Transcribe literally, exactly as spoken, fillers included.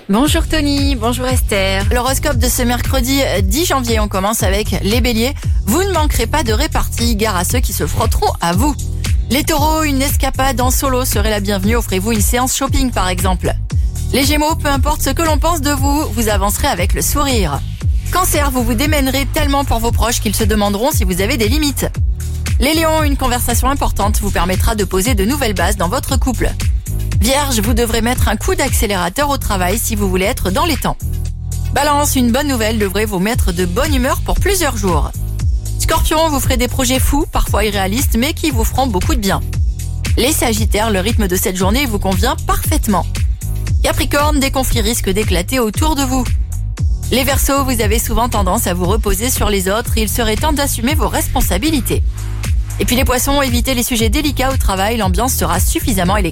Bonjour Tony, bonjour Esther. L'horoscope de ce mercredi dix janvier, on commence avec les béliers. Vous ne manquerez pas de répartie, gare à ceux qui se frotteront à vous. Les taureaux, une escapade en solo serait la bienvenue, offrez-vous une séance shopping par exemple. Les gémeaux, peu importe ce que l'on pense de vous, vous avancerez avec le sourire. Cancer, vous vous démènerez tellement pour vos proches qu'ils se demanderont si vous avez des limites. Les lions, une conversation importante vous permettra de poser de nouvelles bases dans votre couple. Vierge, vous devrez mettre un coup d'accélérateur au travail si vous voulez être dans les temps. Balance, une bonne nouvelle devrait vous mettre de bonne humeur pour plusieurs jours. Scorpion, vous ferez des projets fous, parfois irréalistes, mais qui vous feront beaucoup de bien. Les Sagittaires, le rythme de cette journée vous convient parfaitement. Capricorne, des conflits risquent d'éclater autour de vous. Les Verseaux, vous avez souvent tendance à vous reposer sur les autres, il serait temps d'assumer vos responsabilités. Et puis les Poissons, évitez les sujets délicats au travail, l'ambiance sera suffisamment électrique.